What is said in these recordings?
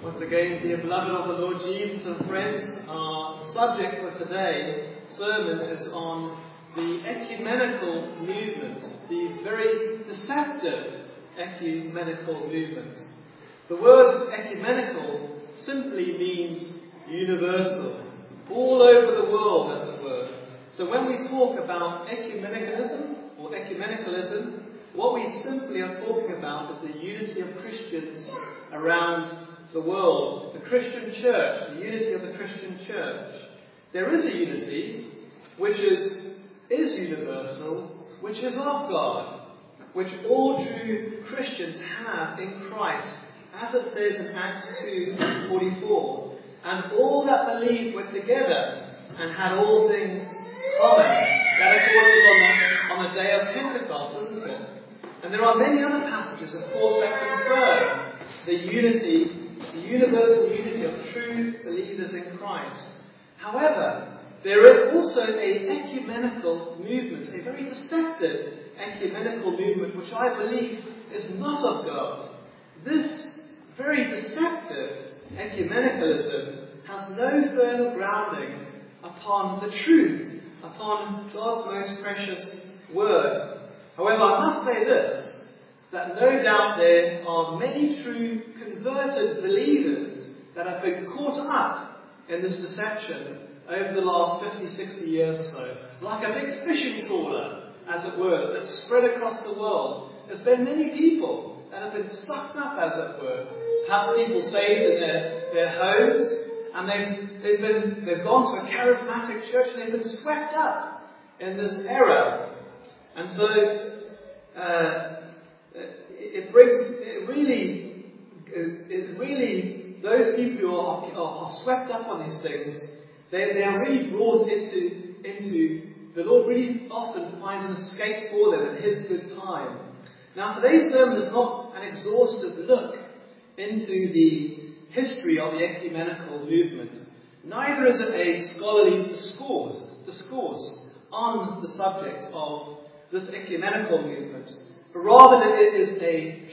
Once again, dear beloved of the Lord Jesus and friends, our subject for today's sermon is on the ecumenical movement, the very deceptive ecumenical movement. The word ecumenical simply means universal, all over the world, as it were. So when we talk about ecumenicalism or ecumenicalism, what we simply are talking about is the unity of Christians around the world, the Christian church, the unity of the Christian church. There is a unity which is universal, which is of God, which all true Christians have in Christ, as it says in Acts 2:44. And all that believed were together and had all things common. That, of course, is on the day of Pentecost, isn't it? And there are many other passages, of course, that confirm the unity, the universal unity of true believers in Christ. However, there is also an ecumenical movement, a very deceptive ecumenical movement, which I believe is not of God. This very deceptive ecumenicalism has no firm grounding upon the truth, upon God's most precious word. However, I must say this, that no doubt there are many true converted believers that have been caught up in this deception over the last 50, 60 years or so. Like a big fishing trawler, as it were, that's spread across the world. There's been many people that have been sucked up, as it were. Perhaps people saved in their homes, and they've gone to a charismatic church and they've been swept up in this era. And so it really those people who are swept up on these things, they are really brought into the Lord really often finds an escape for them in His good time. Now today's sermon is not an exhaustive look into the history of the ecumenical movement. Neither is it a scholarly discourse on the subject of this ecumenical movement, but rather it is a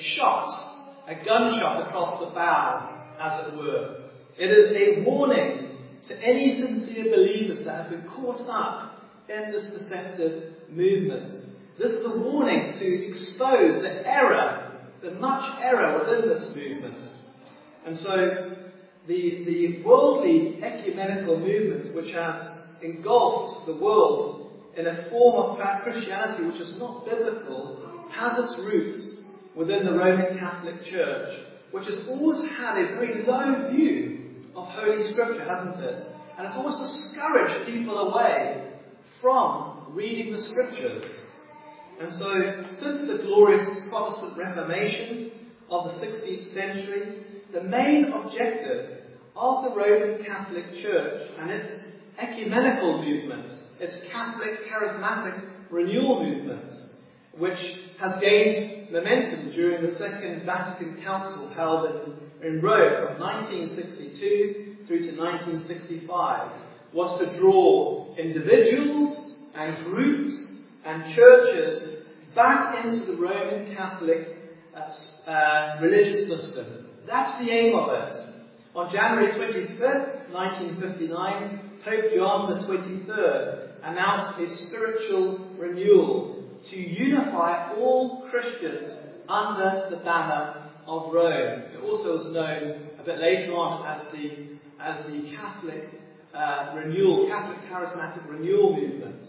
gunshot across the bow, as it were. It is a warning to any sincere believers that have been caught up in this deceptive movement. This is a warning to expose the error, the much error within this movement. And so the worldly ecumenical movement, which has engulfed the world in a form of Christianity which is not biblical, has its roots within the Roman Catholic Church, which has always had a very low view of Holy Scripture, hasn't it? And it's always discouraged people away from reading the Scriptures. And so, since the glorious Protestant Reformation of the 16th century, the main objective of the Roman Catholic Church and its ecumenical movement, its Catholic charismatic renewal movement, which has gained momentum during the Second Vatican Council held in Rome from 1962 through to 1965, was to draw individuals and groups and churches back into the Roman Catholic religious system. That's the aim of it. On January 25th, 1959, Pope John the 23rd announced a spiritual renewal to unify all Christians under the banner of Rome. It also was known a bit later on as the Catholic Catholic charismatic renewal movement.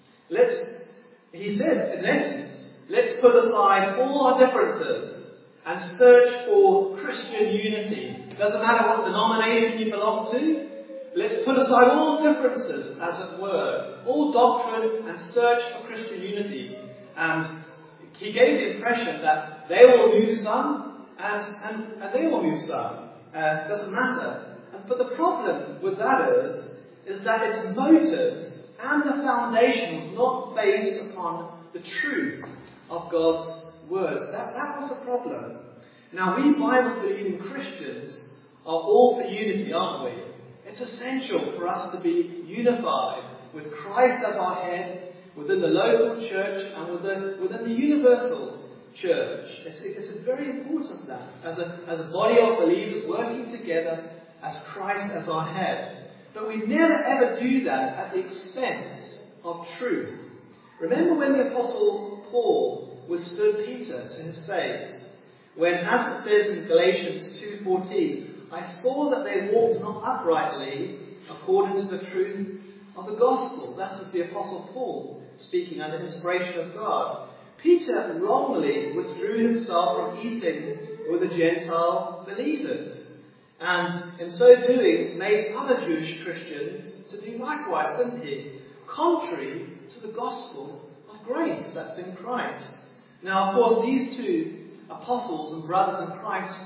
He said, in essence, let's put aside all our differences and search for Christian unity. It doesn't matter what denomination you belong to. Let's put aside all differences, as it were, all doctrine, and search for Christian unity. And he gave the impression that they will lose some, and they will lose some. It doesn't matter. But the problem with that is that its motives and the foundation was not based upon the truth of God's words. That was the problem. Now, we Bible-believing Christians are all for unity, aren't we? It's essential for us to be unified with Christ as our head, within the local church and within the universal church. It's very important that, as a body of believers working together as Christ as our head. But we never ever do that at the expense of truth. Remember when the Apostle Paul withstood Peter to his face, when, as it says in Galatians 2:14, I saw that they walked not uprightly according to the truth of the gospel. That is the Apostle Paul speaking under inspiration of God. Peter wrongly withdrew himself from eating with the Gentile believers, and in so doing made other Jewish Christians to do likewise, didn't he? Contrary to the gospel of grace that's in Christ. Now, of course, these two apostles and brothers in Christ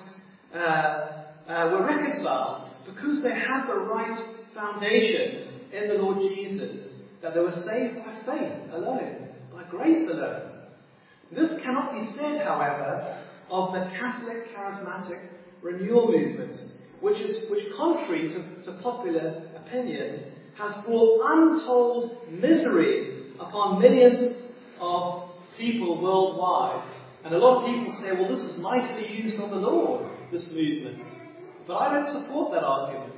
were reconciled because they had the right foundation in the Lord Jesus, that they were saved by faith alone, by grace alone. This cannot be said, however, of the Catholic charismatic renewal movement, which contrary to popular opinion, has brought untold misery upon millions of people worldwide. And a lot of people say, well, this is mightily used of the Lord, this movement. But I don't support that argument.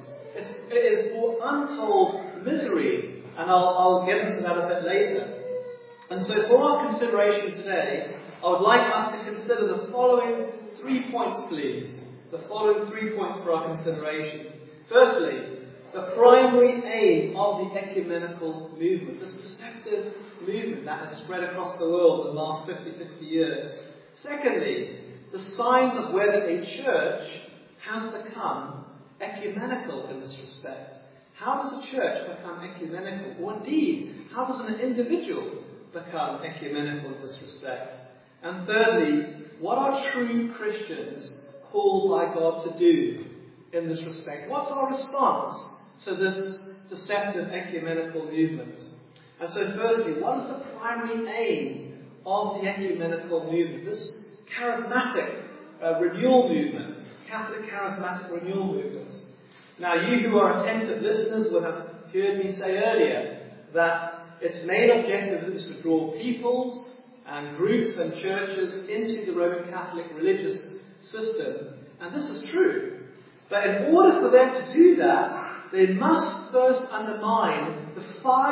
It has brought untold misery, and I'll get into that a bit later. And so for our consideration today, I would like us to consider the following 3 points, please. The following 3 points for our consideration. Firstly, the primary aim of the ecumenical movement, this perceptive movement that has spread across the world in the last 50, 60 years. Secondly, the signs of whether a church has become ecumenical in this respect. How does a church become ecumenical? Or indeed, how does an individual become ecumenical in this respect? And thirdly, what are true Christians called by God to do in this respect? What's our response to this deceptive ecumenical movement? And so firstly, what is the primary aim of the ecumenical movement? This charismatic renewal movement, Catholic charismatic renewal movement. Now, you who are attentive listeners would have heard me say earlier that its main objective is to draw peoples and groups and churches into the Roman Catholic religious system. And this is true. But in order for them to do that, they must first undermine the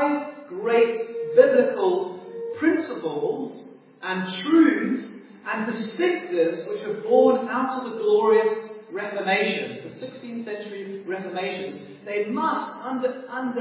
5 great biblical principles and truths and distinctives which were born out of the glorious Reformation, the 16th century Reformations. They must undermine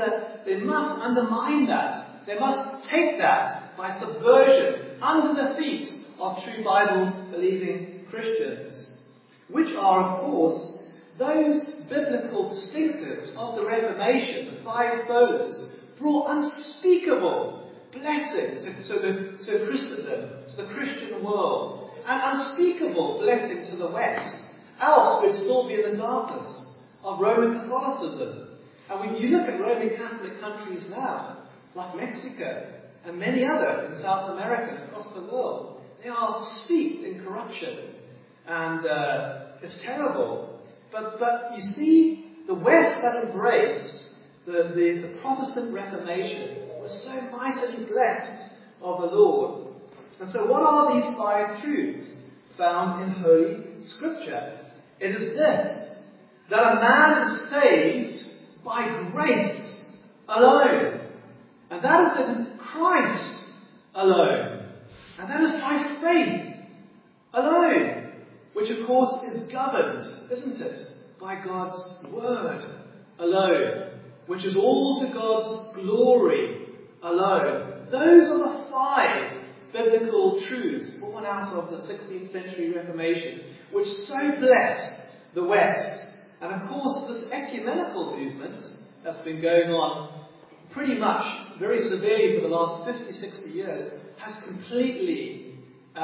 that. They must take that by subversion under the feet of true Bible-believing Christians, which are, of course, those biblical distinctives of the Reformation, the 5 solas, brought unspeakable blessing to Christendom, to the Christian world, and unspeakable blessing to the West. Else we'd still be in the darkness of Roman Catholicism. And when you look at Roman Catholic countries now, like Mexico and many others in South America and across the world, they are steeped in corruption. And it's terrible. But you see, the West that embraced the Protestant Reformation was so mightily blessed of the Lord. And so what are these 5 truths found in Holy Scripture? It is this, that a man is saved by grace alone. And that is in Christ alone. And that is by faith alone. Which of course is governed, isn't it, by God's Word alone. Which is all to God's glory alone. Those are the 5 biblical truths born out of the 16th century Reformation, which so blessed the West. And of course, this ecumenical movement that's been going on pretty much very severely for the last 50, 60 years has completely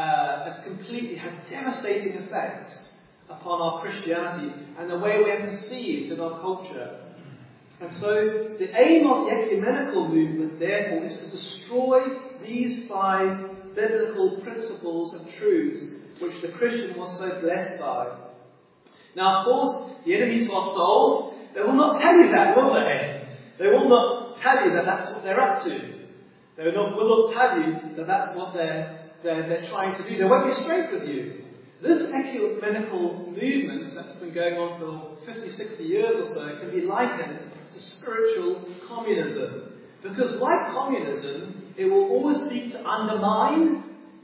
had devastating effects upon our Christianity and the way we are perceived in our culture. And so the aim of the ecumenical movement, therefore, is to destroy these 5 biblical principles and truths which the Christian was so blessed by. Now, of course, the enemy to our souls, they will not tell you that, will they? They will not tell you that that's what they're up to. They will not tell you that that's what they're they're trying to do. They won't be straight with you. This ecumenical movement that's been going on for 50, 60 years or so can be likened to spiritual communism. Because like communism, it will always seek to undermine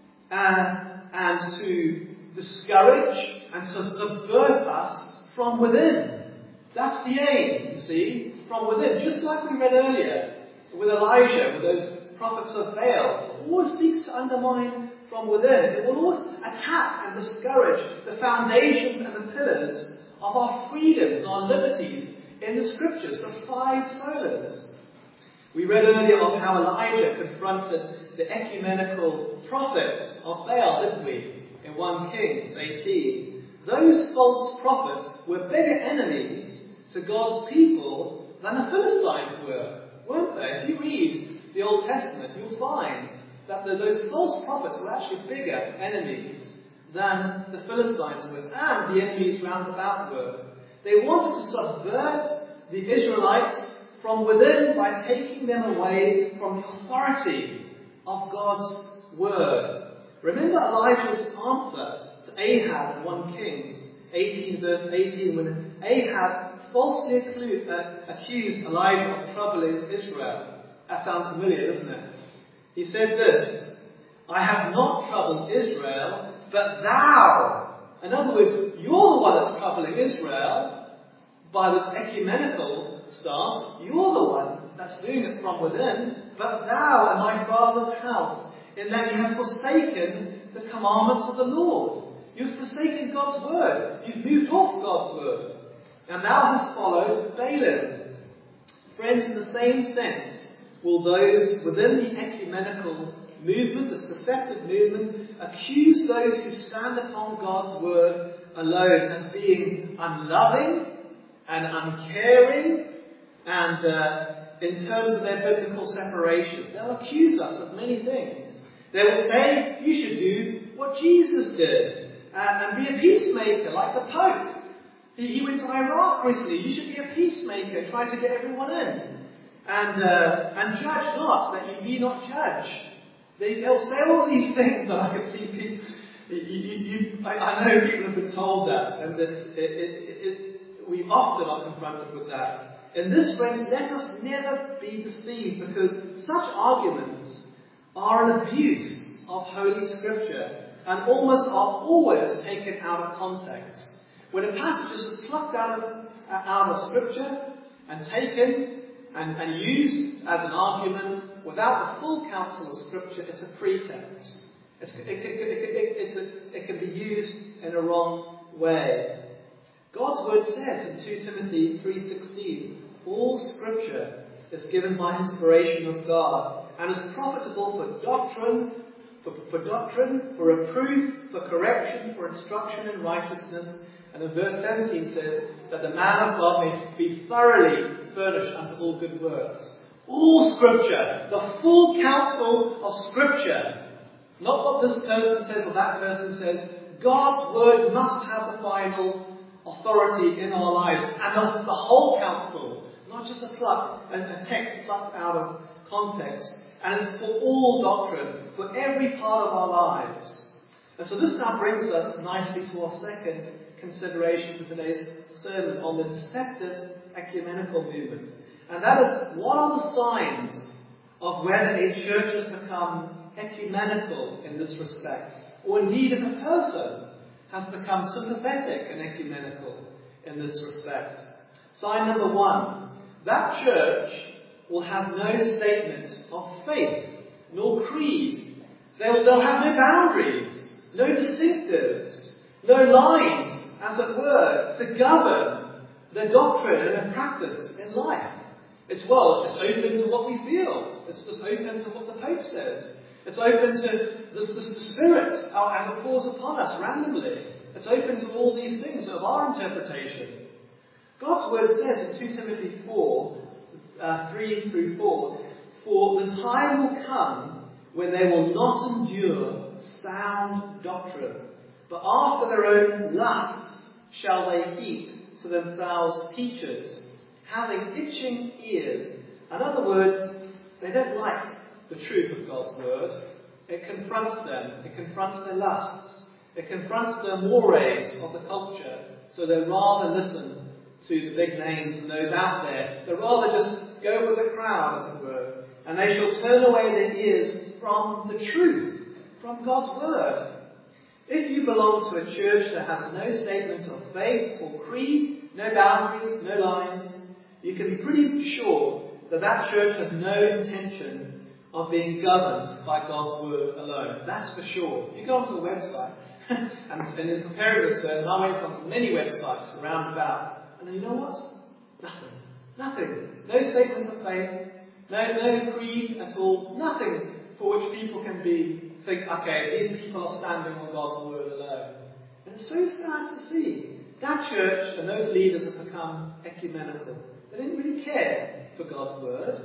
and to discourage and to subvert us from within. That's the aim, you see, from within. Just like we read earlier with Elijah, with those prophets of Baal, it always seeks to undermine from within. It will always attack and discourage the foundations and the pillars of our freedoms, our liberties in the Scriptures, the 5 solas. We read earlier of how Elijah confronted the ecumenical prophets of Baal, didn't we? In 1 Kings 18. Those false prophets were bigger enemies to God's people than the Philistines were, weren't they? If you read the Old Testament, you'll find that those false prophets were actually bigger enemies than the Philistines were, and the enemies round about were. They wanted to subvert the Israelites from within by taking them away from the authority of God's word. Remember Elijah's answer to Ahab in 1 Kings 18 verse 18, when Ahab falsely accused Elijah of troubling Israel. That sounds familiar, doesn't it? He said this, "I have not troubled Israel, but thou." In other words, you're the one that's troubling Israel by this ecumenical stance. You're the one that's doing it from within. "But thou and my father's house, in that you have forsaken the commandments of the Lord." You've forsaken God's word. You've moved off God's word. And thou hast followed Balaam. Friends, in the same sense, will those within the ecumenical movement, this deceptive movement, accuse those who stand upon God's word alone as being unloving and uncaring, and in terms of their biblical separation. They'll accuse us of many things. They will say, you should do what Jesus did and be a peacemaker like the Pope. He went to Iraq recently. You should be a peacemaker, try to get everyone in. And judge not, that you be not judged. They'll say all these things, and I can see people, I know people have been told that, and that we often are confronted with that. In this, friends, let us never be deceived, because such arguments are an abuse of Holy Scripture, and almost are always taken out of context. When a passage is plucked out of Scripture and taken and used as an argument without the full counsel of Scripture, it's a pretext. It can be used in a wrong way. God's word says in 2 Timothy 3:16, all Scripture is given by inspiration of God and is profitable for doctrine, for reproof, for correction, for instruction in righteousness. And in verse 17 says that the man of God may be thoroughly furnished unto all good works. All Scripture, the full counsel of Scripture. Not what this person says or that person says. God's word must have the final authority in our lives. And the whole counsel, not just a text plucked out of context. And it's for all doctrine, for every part of our lives. And so this now brings us nicely to our second consideration for today's sermon on the deceptive ecumenical movement. And that is, what are the signs of whether a church has become ecumenical in this respect? Or indeed if a person has become sympathetic and ecumenical in this respect? Sign number 1, that church will have no statement of faith, nor creed. They'll have no boundaries, no distinctives, no lines, as it were, to govern their doctrine and their practice in life. It's just open to what we feel. It's just open to what the Pope says. It's open to the Spirit as it falls upon us randomly. It's open to all these things of our interpretation. God's word says in 2 Timothy 4, 3 through 4, for the time will come when they will not endure sound doctrine, but after their own lusts shall they heap to themselves teachers, having itching ears. In other words, they don't like the truth of God's word. It confronts them. It confronts their lusts. It confronts the mores of the culture. So they rather listen to the big names and those out there. They rather just go with the crowd, as it were. And they shall turn away their ears from the truth, from God's word. If you belong to a church that has no statement of faith or creed, no boundaries, no lines, you can be pretty sure that that church has no intention of being governed by God's word alone. That's for sure. You go onto a website, and in preparing this sermon, I went onto many websites around about, and you know what? Nothing. Nothing. No statement of faith, no creed at all, nothing for which people can think, okay, these people are standing on God's word alone. And it's so sad to see. That church and those leaders have become ecumenical. They didn't really care for God's word.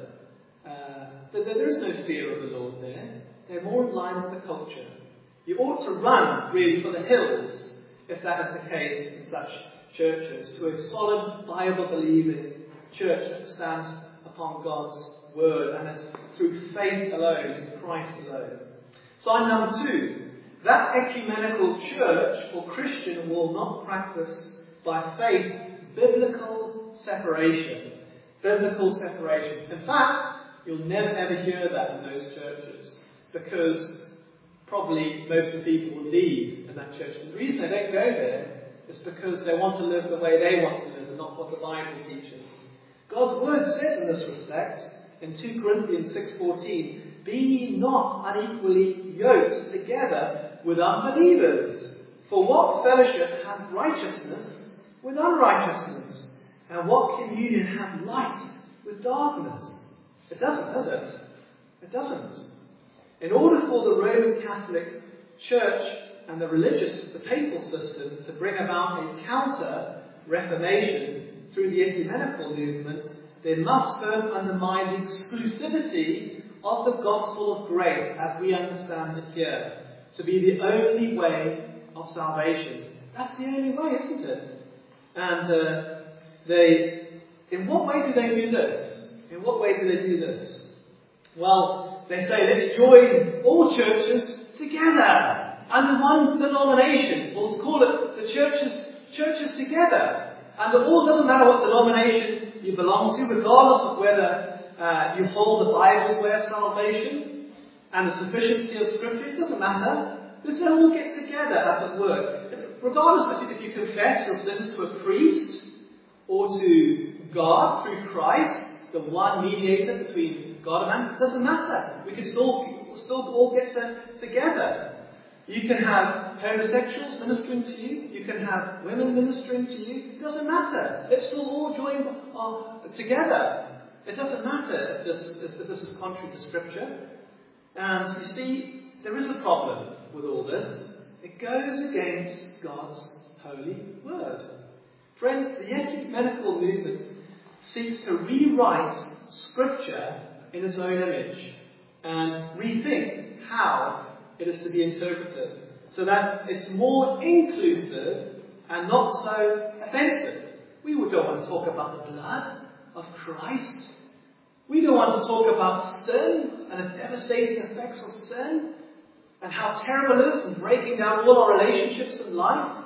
There is no fear of the Lord there. They're more in line with the culture. You ought to run, really, for the hills, if that is the case in such churches, to a solid, Bible-believing church that stands upon God's word, and it's through faith alone, in Christ alone. Sign number 2. That ecumenical church or Christian will not practice by faith biblical separation. Biblical separation. In fact, you'll never ever hear that in those churches, because probably most of the people will leave in that church. And the reason they don't go there is because they want to live the way they want to live and not what the Bible teaches. God's word says in this respect, in 2 Corinthians 6:14, be ye not unequally yoked together with unbelievers. For what fellowship hath righteousness with unrighteousness? And what communion hath light with darkness? It doesn't, does it? It doesn't. In order for the Roman Catholic Church and the papal system to bring about a counter-reformation through the ecumenical movement, they must first undermine the exclusivity of the gospel of grace as we understand it here, to be the only way of salvation. That's the only way, isn't it? And in what way do they do this? In what way do they do this? Well, they say, let's join all churches together under one denomination. We'll call it the churches together. And it all doesn't matter what denomination you belong to, regardless of whether you hold the Bible's way of salvation and the sufficiency of Scripture. It doesn't matter. Let's all get together, as it were. Regardless if you confess your sins to a priest or to God through Christ, the one mediator between God and man, it doesn't matter. We can still all get together. You can have homosexuals ministering to you. You can have women ministering to you. It doesn't matter. Let's still all join together. It doesn't matter if this is contrary to Scripture. And you see, there is a problem with all this. It goes against God's holy word. Friends, the ecumenical movement seeks to rewrite Scripture in its own image and rethink how it is to be interpreted, so that it's more inclusive and not so offensive. We don't want to talk about the blood of Christ. We don't want to talk about sin and the devastating effects of sin and how terrible it is in breaking down all our relationships in life,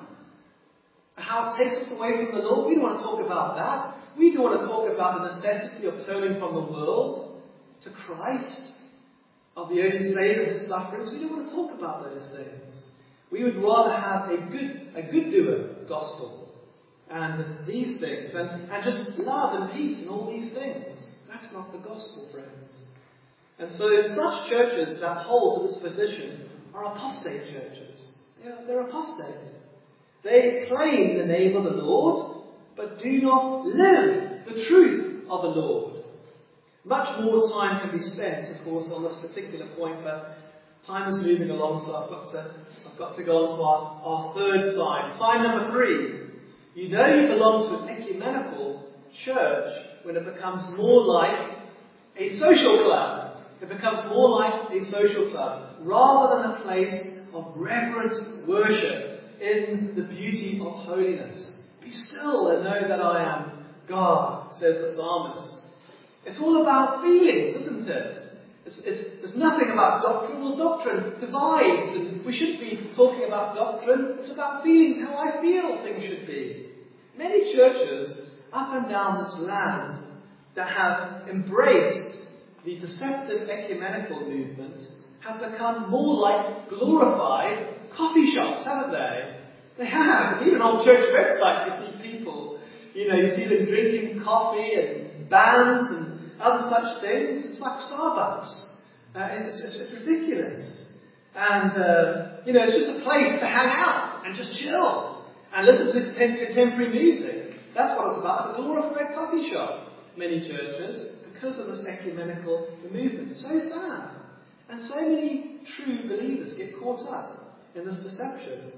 how it takes us away from the Lord. We don't want to talk about that. We don't want to talk about the necessity of turning from the world to Christ, of the only Saviour and His sufferings. We don't want to talk about those things. We would rather have a good doer gospel and these things, and just love and peace and all these things. That's not the gospel, friends. And so such churches that hold to this position are apostate churches. They're apostate. They claim the name of the Lord, but do not live the truth of the Lord. Much more time can be spent, of course, on this particular point, but time is moving along, so I've got to go on to our third sign. Sign number 3. You know you belong to an ecumenical church when it becomes more like a social club. It becomes more like a social club, rather than a place of reverent worship in the beauty of holiness. Be still and know that I am God, says the psalmist. It's all about feelings, isn't it? There's nothing about doctrine. Well, doctrine divides, and we shouldn't be talking about doctrine. It's about feelings, how I feel things should be. Many churches up and down this land that have embraced the deceptive ecumenical movement have become more like glorified coffee shops, haven't they? They have. Even on church websites you see people, you see them drinking coffee and bands and other such things. It's like Starbucks. It's ridiculous. And, it's just a place to hang out and just chill and listen to contemporary music. That's what it's about, a glorified coffee shop. Many churches, because of this ecumenical movement. So sad. And so many true believers get caught up in this deception.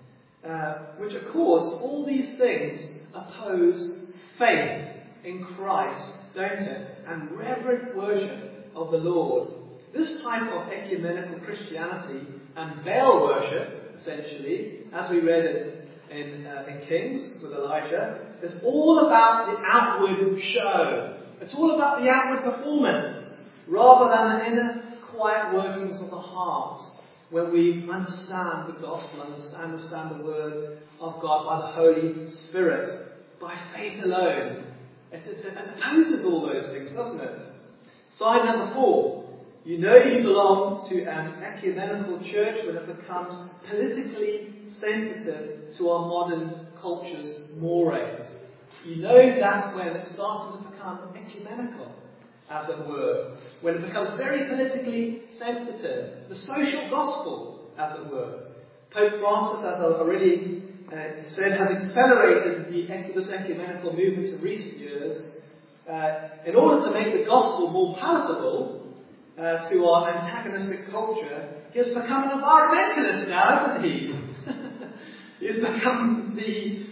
Which, of course, all these things oppose faith in Christ, don't it? And reverent worship of the Lord. This type of ecumenical Christianity and Baal worship, essentially, as we read in Kings with Elijah, is all about the outward show. It's all about the outward performance, rather than the inner quiet workings of the heart, when we understand the gospel, understand the word of God by the Holy Spirit, by faith alone. It opposes all those things, doesn't it? Sign number 4. You know you belong to an ecumenical church when it becomes politically sensitive to our modern culture's mores. You know that's when it starts to become ecumenical, as it were. When it becomes very politically sensitive. The social gospel, as it were. Pope Francis, as I've already said, has accelerated this ecumenical movement in recent years in order to make the gospel more palatable to our antagonistic culture. He has become an environmentalist now, hasn't he? He has become the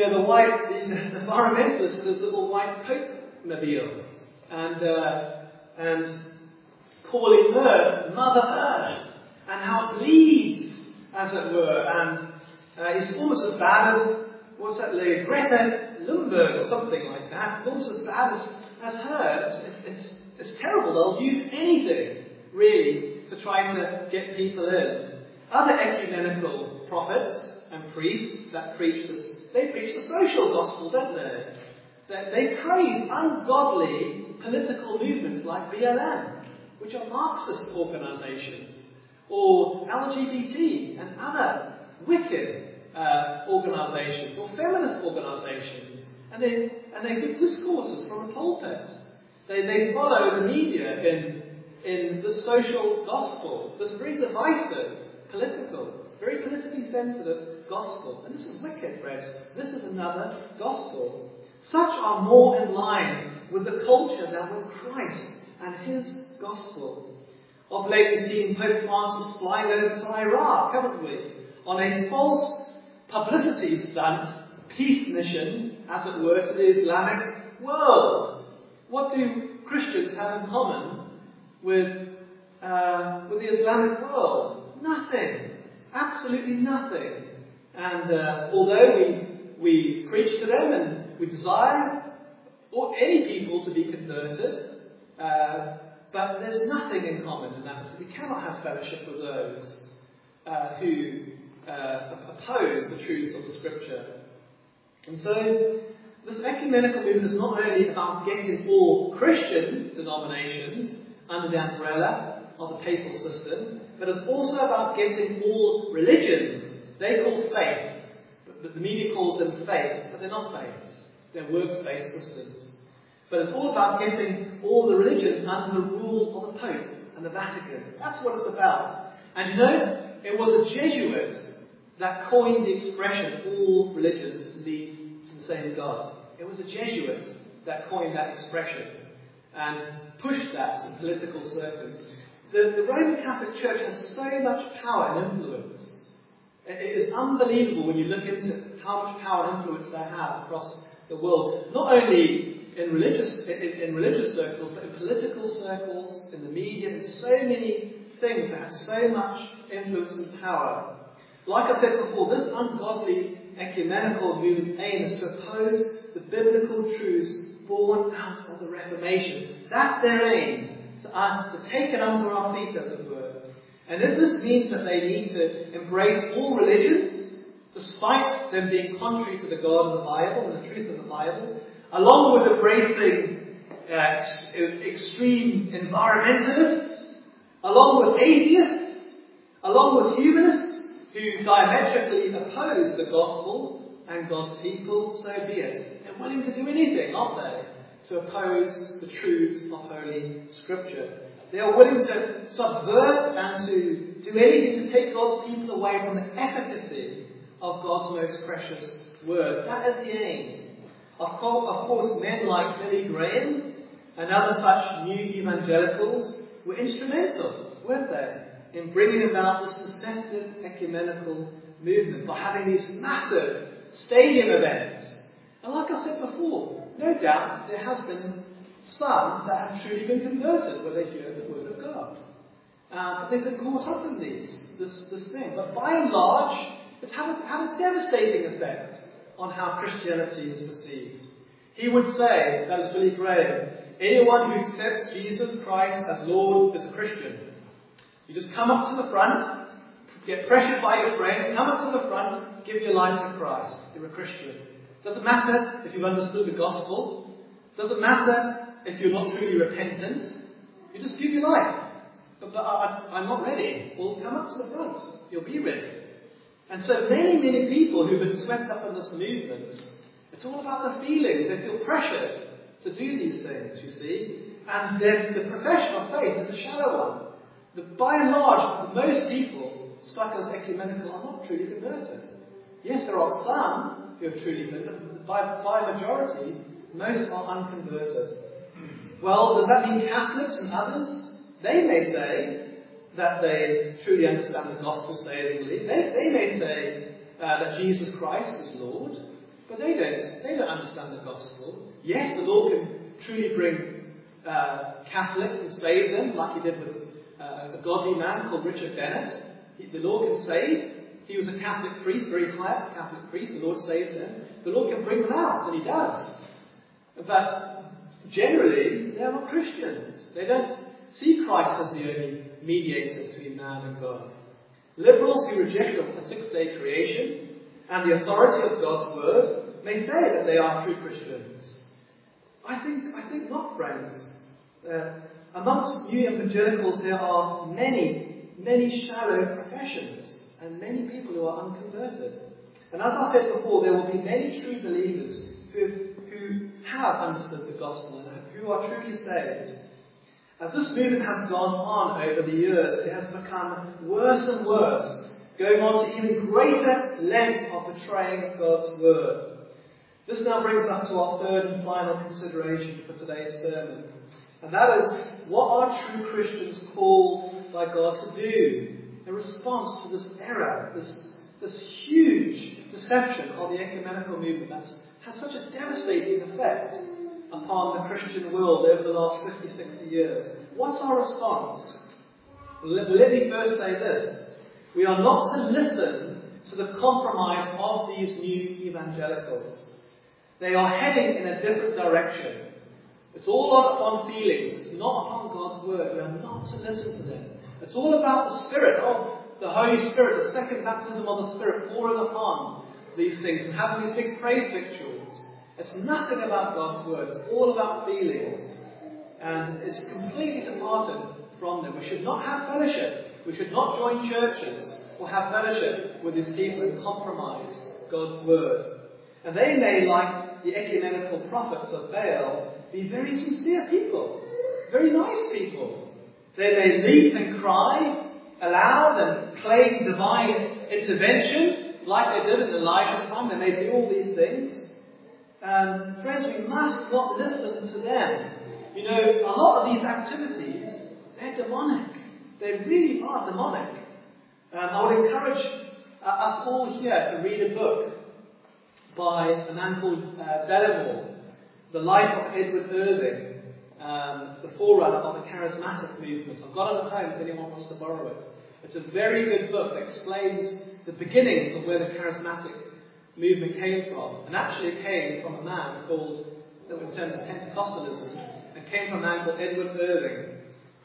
environmentalist with his little white Pope-mobile. And calling her Mother Earth, and how it bleeds, as it were. And he's almost as bad as, what's that lady, Greta Thunberg or something like that. It's almost as bad as her. It's terrible. They'll use anything, really, to try to get people in. Other ecumenical prophets and priests that preach this, they preach the social gospel, don't they? They praise ungodly political movements like BLM, which are Marxist organisations, or LGBT and other wicked organisations, or feminist organisations, and they give discourses from the pulpit. They follow the media in the social gospel, this very divisive, very politically sensitive gospel. And this is wicked, friends. This is another gospel. Such are more in line with the culture than with Christ and his gospel. Of late we've seen Pope Francis flying over to Iraq, haven't we? On a false publicity stunt, peace mission, as it were, to the Islamic world. What do Christians have in common with the Islamic world? Nothing. Absolutely nothing. And although we preach to them and we desire or any people to be converted, but there's nothing in common in that. We cannot have fellowship with those who oppose the truths of the Scripture. And so, this ecumenical movement is not only about getting all Christian denominations under the umbrella of the papal system, but it's also about getting all religions. They call faiths, but the media calls them faiths, but they're not faiths. They're works-based systems. But it's all about getting all the religions under the rule of the Pope and the Vatican. That's what it's about. And it was a Jesuit that coined the expression, all religions lead to the same God. It was a Jesuit that coined that expression and pushed that in political circles. The Roman Catholic Church has so much power and influence. It is unbelievable when you look into how much power and influence they have across the world. Not only in religious circles, but in political circles, in the media, in so many things that have so much influence and power. Like I said before, this ungodly ecumenical movement's aim is to oppose the biblical truths born out of the Reformation. That's their aim, to take it under our feet, as it were. And if this means that they need to embrace all religions, despite them being contrary to the God of the Bible and the truth of the Bible, along with embracing extreme environmentalists, along with atheists, along with humanists who diametrically oppose the gospel and God's people, so be it. They're willing to do anything, aren't they, to oppose the truths of Holy Scripture. They are willing to subvert and to do anything to take God's people away from the efficacy of God's most precious word. That is the aim. Of course, men like Billy Graham and other such new evangelicals were instrumental, weren't they, in bringing about this deceptive ecumenical movement by having these massive stadium events. And like I said before, no doubt there has been some that have truly been converted where they hear the word of God. But they've been caught up in this thing. But by and large, it's had a devastating effect on how Christianity is perceived. He would say, that is Billy Graham, anyone who accepts Jesus Christ as Lord is a Christian. You just come up to the front, get pressured by your friend, come up to the front, give your life to Christ. You're a Christian. Doesn't matter if you've understood the gospel. Doesn't matter if you're not truly repentant. You just give your life. But I'm not ready. Well, come up to the front. You'll be ready. And so many people who've been swept up in this movement, it's all about the feelings. They feel pressured to do these things, you see. And then the profession of faith is a shallow one. By and large, most people stuck as ecumenical are not truly converted. Yes, there are some who have truly converted, but by majority, most are unconverted. Well, does that mean Catholics and others? They may say that they truly understand the gospel savingly. They may say that Jesus Christ is Lord, but they don't understand the gospel. Yes, the Lord can truly bring Catholics and save them, like He did with a godly man called Richard Bennett. The Lord can save. He was a Catholic priest, very high Catholic priest. The Lord saved him. The Lord can bring them out, and He does. But generally, they're not Christians. They don't see Christ as the only mediator between man and God. Liberals who reject a six-day creation and the authority of God's word may say that they are true Christians. I think not, friends. Amongst new evangelicals, there are many shallow professions and many people who are unconverted. And as I said before, there will be many true believers who have understood the gospel and who are truly saved. As this movement has gone on over the years, it has become worse and worse, going on to even greater lengths of betraying God's word. This now brings us to our third and final consideration for today's sermon. And that is, what are true Christians called by God to do in response to this error, this huge deception of the ecumenical movement that's had such a devastating effect upon the Christian world over the last 50, 60 years. What's our response? Let me first say this. We are not to listen to the compromise of these new evangelicals. They are heading in a different direction. It's all upon feelings. It's not upon God's word. We are not to listen to them. It's all about the Spirit of the Holy Spirit, the second baptism of the Spirit pouring upon these things and having these big praise victuals. It's nothing about God's word. It's all about feelings. And it's completely departed from them. We should not have fellowship. We should not join churches or have fellowship with these people and compromise God's word. And they may, like the ecumenical prophets of Baal, be very sincere people, very nice people. They may leap and cry aloud and claim divine intervention, like they did in Elijah's time. They may do all these things. Friends, we must not listen to them. You know, a lot of these activities, they're demonic. They really are demonic. I would encourage us all here to read a book by a man called Bellamore, The Life of Edward Irving, the forerunner of the charismatic movement. I've got it at home if anyone wants to borrow it. It's a very good book that explains the beginnings of where the charismatic movement came from. And actually it came from a man called, in terms of Pentecostalism, it came from a man called Edward Irving.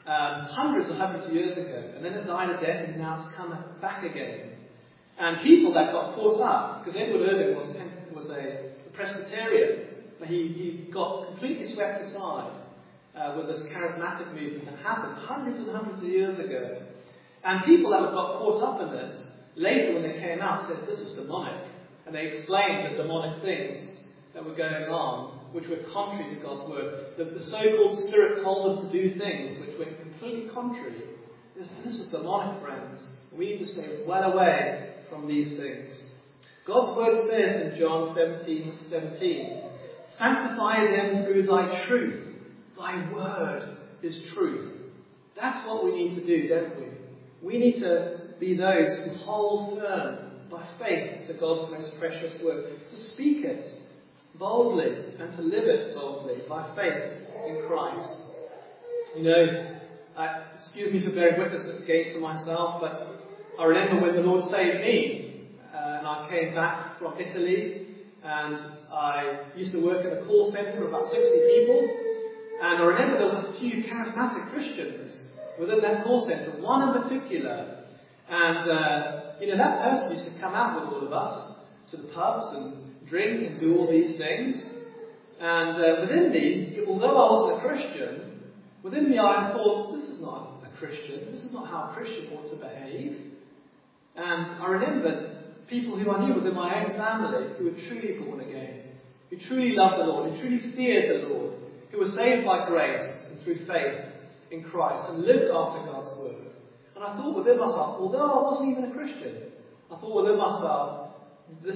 hundreds of years ago, and then it died a death, and now it's come back again. And people that got caught up, because Edward Irving was a Presbyterian, but he got completely swept aside with this charismatic movement that happened hundreds and hundreds of years ago. And people that got caught up in it, later when they came out, said this is demonic. And they explained the demonic things that were going on, which were contrary to God's word. The so-called Spirit told them to do things which were completely contrary. This is demonic, friends. We need to stay well away from these things. God's word says in John 17:17, sanctify them through thy truth. Thy word is truth. That's what we need to do, don't we? We need to be those who hold firm by faith to God's most precious word, to speak it boldly and to live it boldly by faith in Christ. You know, excuse me for bearing witness again to myself, but I remember when the Lord saved me, and I came back from Italy, and I used to work in a call centre of about 60 people, and I remember there was a few charismatic Christians within that call centre, one in particular, and that person used to come out with all of us to the pubs and drink and do all these things, and within me, although I wasn't a Christian, within me I thought, this is not a Christian, this is not how a Christian ought to behave. And I remembered people who I knew within my own family who were truly born again, who truly loved the Lord, who truly feared the Lord, who were saved by grace and through faith in Christ and lived after God's word. And I thought within myself, although I wasn't even a Christian, I thought within myself, this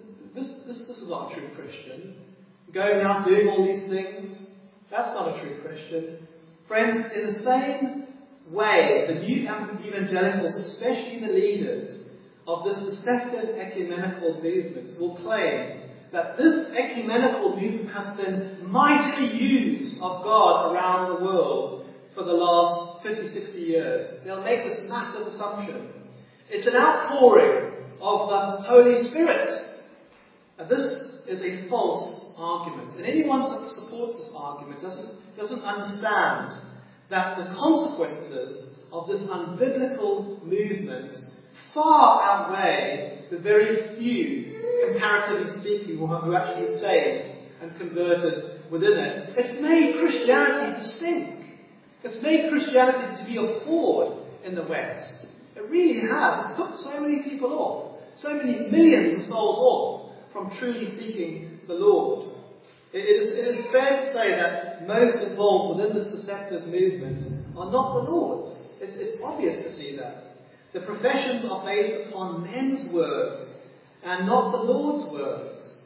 is not a true Christian. Going out doing all these things, that's not a true Christian. Friends, in the same way, the new evangelicals, especially the leaders of this deceptive ecumenical movement, will claim that this ecumenical movement has been mightily used of God around the world for the last 50, 60 years. They'll make this massive assumption. It's an outpouring of the Holy Spirit. And this is a false argument. And anyone that supports this argument doesn't understand that the consequences of this unbiblical movement far outweigh the very few, comparatively speaking, who actually saved and converted within it. It's made Christianity to stink. It's made Christianity to be abhorred in the West. It really has. It's put so many people off, so many millions of souls off from truly seeking the Lord. It is fair to say that most involved within this deceptive movement are not the Lord's. It's obvious to see that. The professions are based upon men's words and not the Lord's words.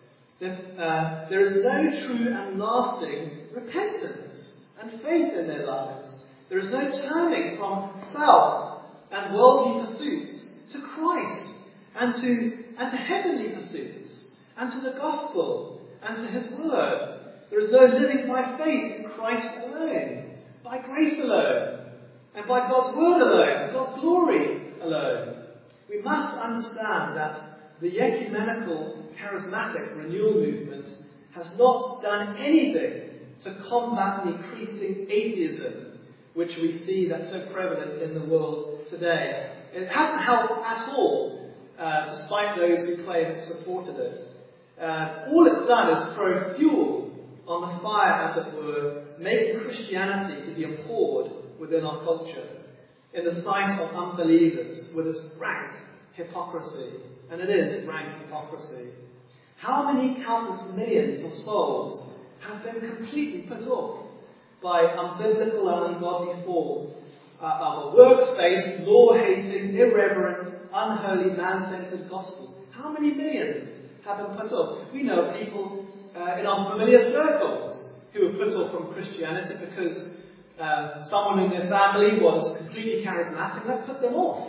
There is no true and lasting repentance and faith in their lives. There is no turning from self and worldly pursuits to Christ and to heavenly pursuits and to the gospel and to his word. There is no living by faith in Christ alone, by grace alone, and by God's word alone, God's glory alone. We must understand that the ecumenical charismatic renewal movement has not done anything to combat the increasing atheism which we see that's so prevalent in the world today. It hasn't helped at all, despite those who claim it supported it. All it's done is throw fuel on the fire, as it were, making Christianity to be abhorred within our culture, in the sight of unbelievers, with its rank hypocrisy. And it is rank hypocrisy. How many countless millions of souls have been completely put off by unbiblical and ungodly form of a works-based, law-hating, irreverent, unholy, man-centered gospel? How many millions have been put off? We know people in our familiar circles who were put off from Christianity because someone in their family was completely charismatic. That put them off.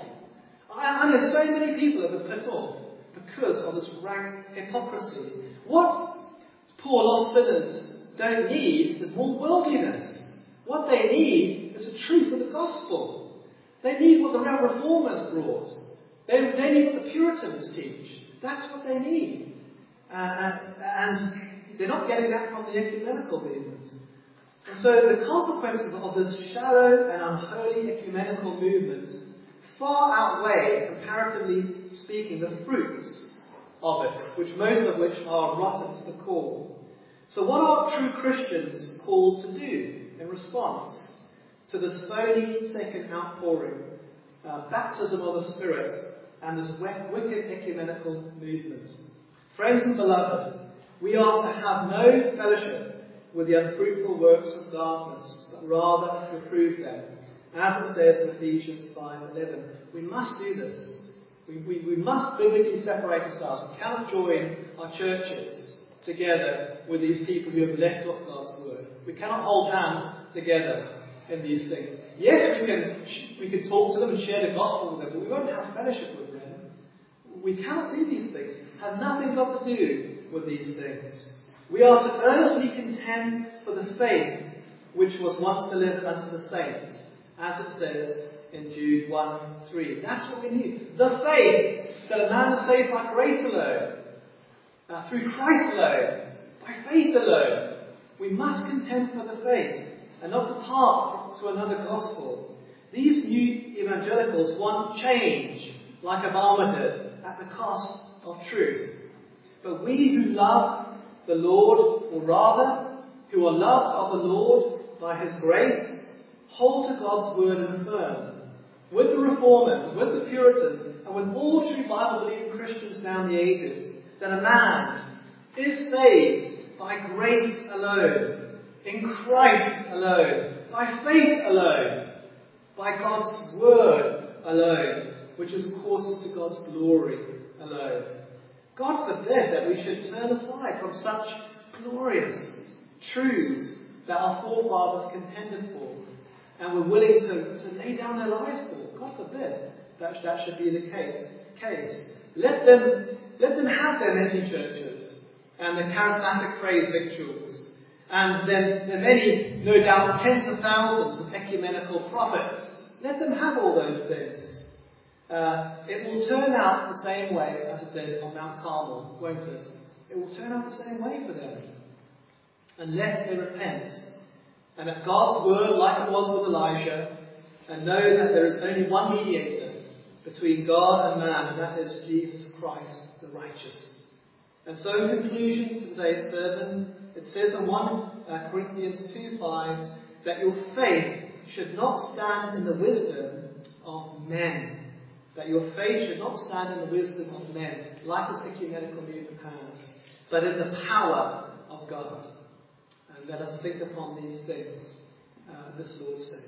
I know so many people have been put off because of this rank hypocrisy. What poor lost sinners don't need is more worldliness. What they need is the truth of the gospel. They need what the Reformers brought. They need what the Puritans teach. That's what they need. And they're not getting that from the ecumenical movement. And so the consequences of this shallow and unholy ecumenical movement far outweigh, comparatively speaking, the fruits of it, most of which are rotten to the core. So what are true Christians called to do in response to this phony second outpouring, baptism of the Spirit, and this wicked ecumenical movement? Friends and beloved, we are to have no fellowship with the unfruitful works of darkness, but rather reprove them. As it says in Ephesians 5:11, we must do this. We must biblically separate ourselves. We cannot join our churches together with these people who have left off God's word. We cannot hold hands together in these things. Yes, we can talk to them and share the gospel with them, but we won't have fellowship with them. We cannot do these things. Have nothing got to do with these things. We are to earnestly contend for the faith which was once delivered unto the saints, as it says in Jude 1:3. That's what we need. The faith that a man is saved by grace alone, through Christ alone, by faith alone. We must contend for the faith and not depart to another gospel. These new evangelicals want change, like Obama did, at the cost of truth. But we who love the Lord, or rather, who are loved of the Lord by His grace, hold to God's word and affirm, with the Reformers, with the Puritans, and with all true Bible-believing Christians down the ages, that a man is saved by grace alone, in Christ alone, by faith alone, by God's word alone, which is, of course, to God's glory alone. God forbid that we should turn aside from such glorious truths that our forefathers contended for and were willing to lay down their lives for. God forbid that should be the case. Let them have their messy churches and their charismatic praise victuals, and then the many, no doubt, tens of thousands of ecumenical prophets. Let them have all those things. It will turn out the same way as it did on Mount Carmel, won't it? It will turn out the same way for them, unless they repent and at God's word, like it was with Elijah, and know that there is only one mediator between God and man, and that is Jesus Christ, the righteous. And so in conclusion to today's sermon, it says in 1 Corinthians 2:5 that your faith should not stand in the wisdom of men. That your faith should not stand in the wisdom of men, like this ecumenical movement has, but in the power of God. And let us think upon these things this Lord's Day.